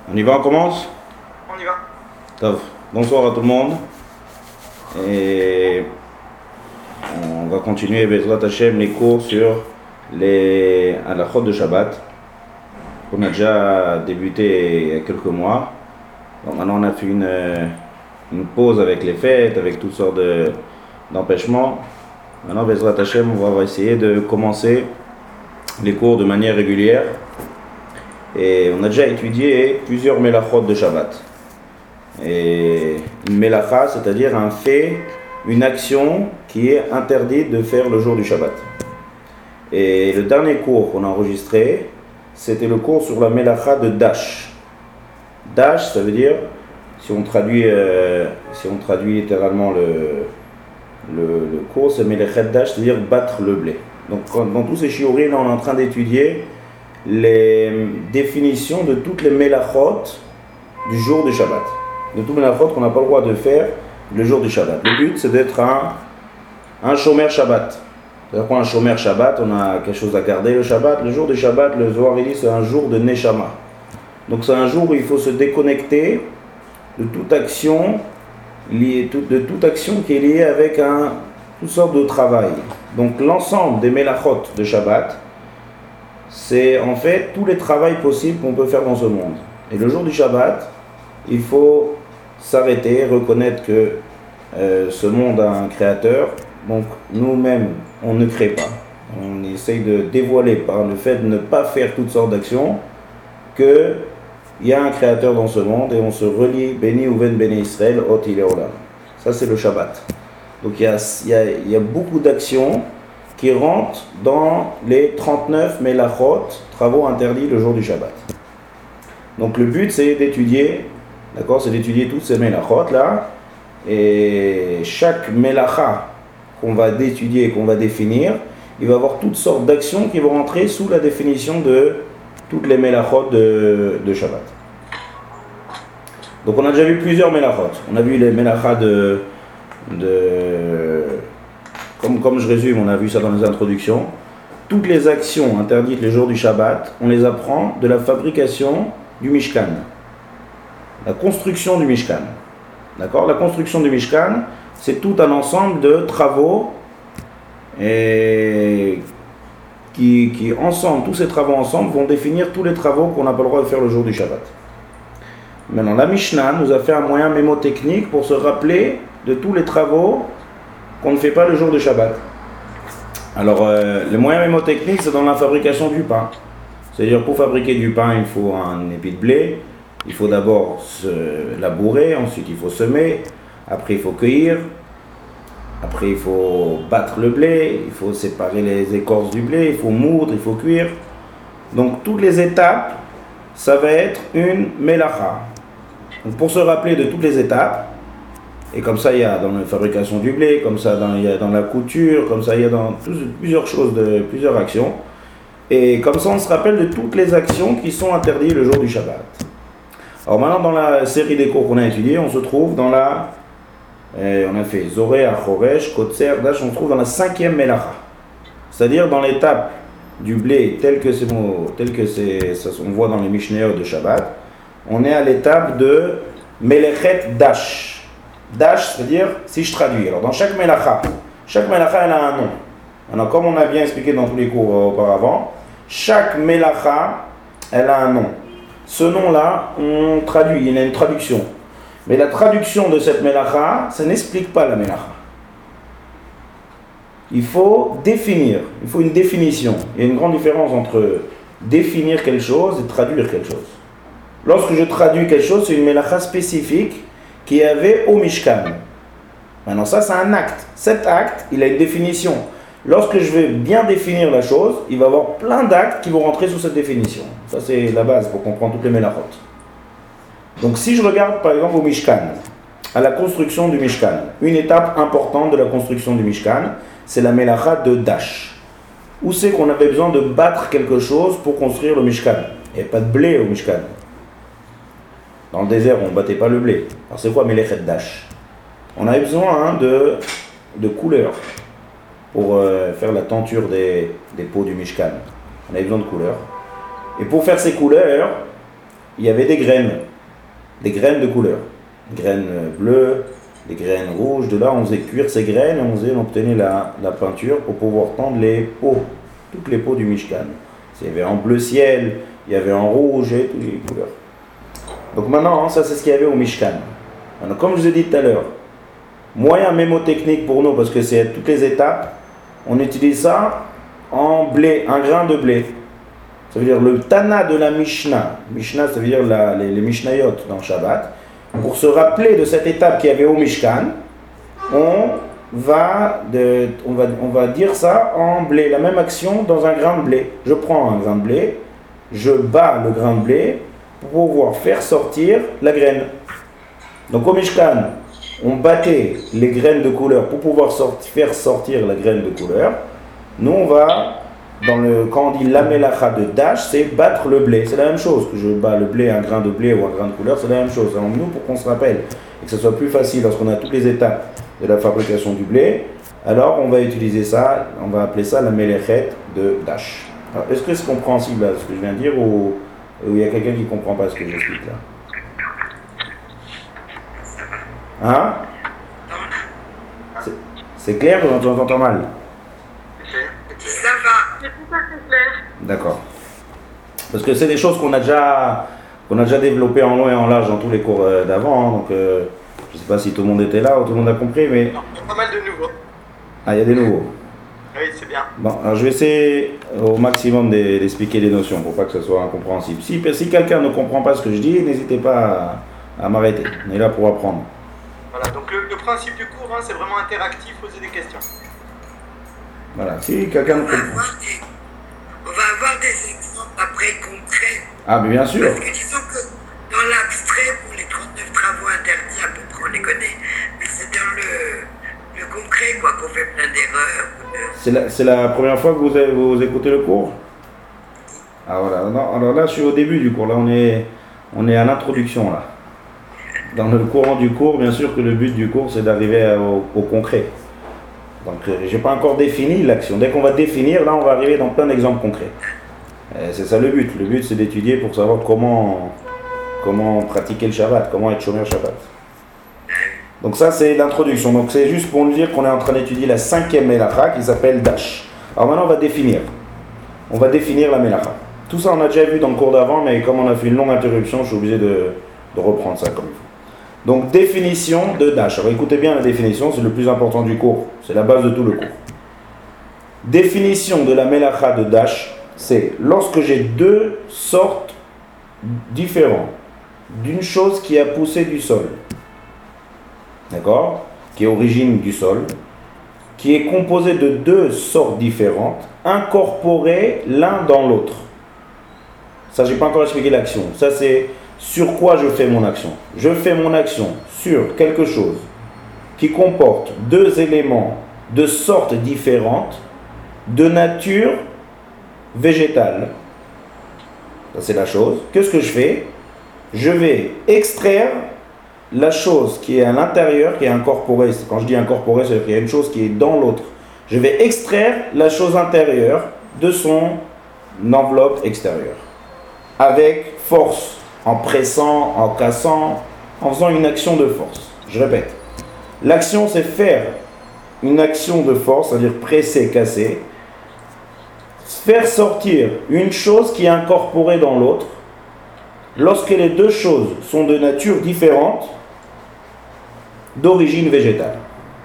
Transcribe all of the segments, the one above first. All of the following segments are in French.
On y va, on commence? On y va. Tov. Bonsoir à tout le monde. Et on va continuer Bezrat Hashem les cours sur les halachot de Shabbat qu'on a déjà débuté il y a quelques mois. Donc maintenant on a fait une pause avec les fêtes, avec toutes sortes d'empêchements. Maintenant Bezrat Hashem on va essayer de commencer les cours de manière régulière. Et on a déjà étudié plusieurs melachot de Shabbat. Et une melacha, c'est-à-dire un fait, une action qui est interdite de faire le jour du Shabbat. Et le dernier cours qu'on a enregistré, c'était le cours sur la melacha de Dash. Dash, ça veut dire, si on traduit littéralement le cours, c'est melechet Dash, c'est-à-dire battre le blé. Donc dans tous ces shiurim, on est en train d'étudier les définitions de toutes les melachot du jour du Shabbat. De tous les melachot qu'on n'a pas le droit de faire le jour du Shabbat. Le but, c'est d'être un shomer Shabbat. C'est-à-dire qu'un shomer Shabbat, on a quelque chose à garder le Shabbat. Le jour du Shabbat, le Zohar dit, c'est un jour de Neshama. Donc c'est un jour où il faut se déconnecter de toute action qui est liée avec toutes sortes de travail. Donc l'ensemble des melachot de Shabbat, c'est en fait tous les travails possibles qu'on peut faire dans ce monde. Et le jour du Shabbat, il faut s'arrêter, reconnaître que ce monde a un créateur. Donc nous-mêmes, on ne crée pas. On essaye de dévoiler par le fait de ne pas faire toutes sortes d'actions qu'il y a un créateur dans ce monde et on se relie, béni ouven béni Israël, ot il olam. Ça c'est le Shabbat. Donc il y a beaucoup d'actions qui rentrent dans les 39 melachot, travaux interdits le jour du Shabbat. Donc le but c'est d'étudier, d'accord, c'est d'étudier toutes ces melachot là, et chaque melacha qu'on va étudier, qu'on va définir, il va y avoir toutes sortes d'actions qui vont rentrer sous la définition de toutes les melachot de Shabbat. Donc on a déjà vu plusieurs melachot. On a vu les melachas comme je résume, on a vu ça dans les introductions. Toutes les actions interdites le jour du Shabbat, on les apprend de la fabrication du Mishkan. La construction du Mishkan. D'accord ? La construction du Mishkan, c'est tout un ensemble de travaux et qui ensemble, tous ces travaux ensemble vont définir tous les travaux qu'on n'a pas le droit de faire le jour du Shabbat. Maintenant, la Mishnah nous a fait un moyen mémotechnique pour se rappeler de tous les travaux qu'on ne fait pas le jour de Shabbat. Alors, le moyen mémotechnique, c'est dans la fabrication du pain. C'est-à-dire, pour fabriquer du pain, il faut un épi de blé. Il faut d'abord se labourer, ensuite il faut semer, après il faut cueillir, après il faut battre le blé, il faut séparer les écorces du blé, il faut moudre, il faut cuire. Donc, toutes les étapes, ça va être une melacha. Donc, pour se rappeler de toutes les étapes, et comme ça, il y a dans la fabrication du blé, comme ça, il y a dans la couture, comme ça, il y a dans plusieurs choses, plusieurs actions. Et comme ça, on se rappelle de toutes les actions qui sont interdites le jour du Shabbat. Alors maintenant, dans la série des cours qu'on a étudiés, on se trouve dans on a fait Zoré, Achoresh, Kotser, Dash, on se trouve dans la 5e Melacha. C'est-à-dire dans l'étape du blé, tel que ça, on voit dans les Mishnayot de Shabbat, on est à l'étape de Melechet Dash. Dash, c'est-à-dire, si je traduis, alors dans chaque melacha, elle a un nom. Alors comme on a bien expliqué dans tous les cours auparavant, chaque melacha, elle a un nom. Ce nom-là, on traduit, il y a une traduction. Mais la traduction de cette melacha, ça n'explique pas la melacha. Il faut définir, il faut une définition. Il y a une grande différence entre définir quelque chose et traduire quelque chose. Lorsque je traduis quelque chose, c'est une melacha spécifique qui avait au Mishkan. Maintenant ça c'est un acte. Cet acte, il a une définition. Lorsque je vais bien définir la chose, il va y avoir plein d'actes qui vont rentrer sous cette définition. Ça c'est la base pour comprendre toutes les melachot. Donc si je regarde par exemple au Mishkan, à la construction du Mishkan, une étape importante de la construction du Mishkan, c'est la melacha de Dash. Où c'est qu'on avait besoin de battre quelque chose pour construire le Mishkan? Il n'y avait pas de blé au Mishkan. Dans le désert, on ne battait pas le blé. Alors c'est quoi Melechet Dash? On avait besoin de couleurs pour faire la tenture des pots du Mishkan. On avait besoin de couleurs. Et pour faire ces couleurs, il y avait des graines de couleur. Des graines bleues, des graines rouges. De là, on faisait cuire ces graines et on obtenait la peinture pour pouvoir tendre les pots, toutes les pots du Mishkan. Il y avait en bleu ciel, il y avait en rouge et toutes les couleurs. Donc maintenant, ça c'est ce qu'il y avait au Mishkan. Alors, comme je vous ai dit tout à l'heure, moyen mémotechnique pour nous, parce que c'est toutes les étapes, on utilise ça en blé, un grain de blé. Ça veut dire le Tana de la Mishnah. Mishnah, ça veut dire les Mishnayot dans Shabbat. Pour se rappeler de cette étape qu'il y avait au Mishkan, on va dire ça en blé, la même action dans un grain de blé. Je prends un grain de blé, je bats le grain de blé pour pouvoir faire sortir la graine. Donc au Mishkan, on battait les graines de couleur pour pouvoir faire sortir la graine de couleur. Nous, on va, quand on dit la melacha de dash, c'est battre le blé. C'est la même chose que je bats le blé, un grain de blé ou un grain de couleur, c'est la même chose. Alors nous, pour qu'on se rappelle et que ce soit plus facile lorsqu'on a toutes les étapes de la fabrication du blé, alors on va utiliser ça, on va appeler ça la melechet de dash. Alors, est-ce que c'est compréhensible là, ce que je viens de dire, ou il y a quelqu'un qui ne comprend pas ce que j'explique là? Hein? C'est clair ou on t'entend mal? Ça va. C'est tout à fait clair. D'accord. Parce que c'est des choses qu'on a déjà développées en long et en large dans tous les cours d'avant. Donc, je ne sais pas si tout le monde était là ou tout le monde a compris, mais... Non, il y a pas mal de nouveaux. Ah, il y a des nouveaux. Oui, c'est bien. Bon, alors je vais essayer au maximum d'expliquer les notions pour pas que ce soit incompréhensible. Si quelqu'un ne comprend pas ce que je dis, n'hésitez pas à m'arrêter. On est là pour apprendre. Voilà, donc le principe du cours, c'est vraiment interactif, poser des questions. Voilà, si quelqu'un ne comprend... On va avoir des exemples après concrets. Ah, mais bien sûr. Parce que disons que dans l'abstrait, pour les 39 travaux interdits, à peu près on les connaît, mais c'est dans le concret quoi qu'on fait plein d'erreurs. C'est la première fois que vous écoutez le cours? Ah voilà, non, alors là je suis au début du cours, là on est à l'introduction là. Dans le courant du cours, bien sûr que le but du cours c'est d'arriver au concret. Donc j'ai pas encore défini l'action. Dès qu'on va définir, là on va arriver dans plein d'exemples concrets. C'est ça le but. Le but c'est d'étudier pour savoir comment pratiquer le Shabbat, comment être shomer Shabbat. Donc ça c'est l'introduction. Donc c'est juste pour nous dire qu'on est en train d'étudier la 5e Melacha qui s'appelle Dash. Alors maintenant on va définir. On va définir la Melacha. Tout ça on a déjà vu dans le cours d'avant, mais comme on a fait une longue interruption, je suis obligé de reprendre ça comme il faut. Donc définition de Dash. Alors écoutez bien la définition, c'est le plus important du cours. C'est la base de tout le cours. Définition de la Melacha de Dash, c'est lorsque j'ai deux sortes différentes d'une chose qui a poussé du sol. D'accord? Qui est origine du sol, qui est composée de deux sortes différentes, incorporées l'un dans l'autre. Ça, j'ai pas encore expliqué l'action. Ça, c'est sur quoi je fais mon action. Je fais mon action sur quelque chose qui comporte deux éléments de sortes différentes, de nature végétale. Ça, c'est la chose. Qu'est-ce que je fais? Je vais extraire la chose qui est à l'intérieur, qui est incorporée. Quand je dis incorporée, c'est-à-dire qu'il y a une chose qui est dans l'autre. Je vais extraire la chose intérieure de son enveloppe extérieure. Avec force, en pressant, en cassant, en faisant une action de force. Je répète. L'action, c'est faire une action de force, c'est-à-dire presser, casser. Faire sortir une chose qui est incorporée dans l'autre. Lorsque les deux choses sont de nature différente, d'origine végétale.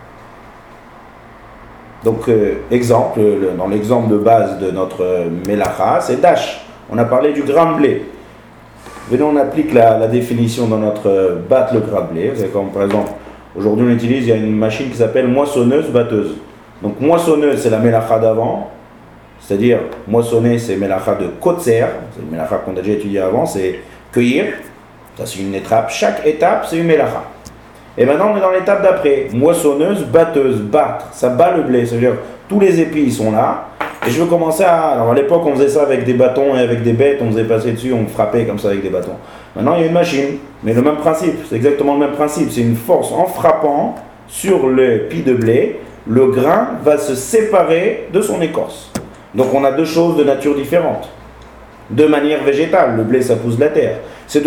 Donc, exemple, dans l'exemple de base de notre Melacha, c'est Dash. On a parlé du grain de blé. Venez, on applique la définition dans notre battre le grain de blé. C'est comme par exemple, aujourd'hui on utilise, il y a une machine qui s'appelle moissonneuse-batteuse. Donc moissonneuse, c'est la Melacha d'avant. C'est-à-dire, moissonner, c'est Melacha de Kotzer. C'est une Melacha qu'on a déjà étudié avant, c'est cueillir. Ça, c'est une étape. Chaque étape, c'est une Melacha. Et maintenant, on est dans l'étape d'après. Moissonneuse, batteuse, battre. Ça bat le blé. C'est-à-dire, tous les épis, ils sont là. Et je veux commencer à... Alors, à l'époque, on faisait ça avec des bâtons et avec des bêtes. On faisait passer dessus, on frappait comme ça avec des bâtons. Maintenant, il y a une machine. Mais le même principe. C'est exactement le même principe. C'est une force. En frappant sur le pis de blé, le grain va se séparer de son écorce. Donc, on a deux choses de nature différente. De manière végétale. Le blé, ça pousse de la terre.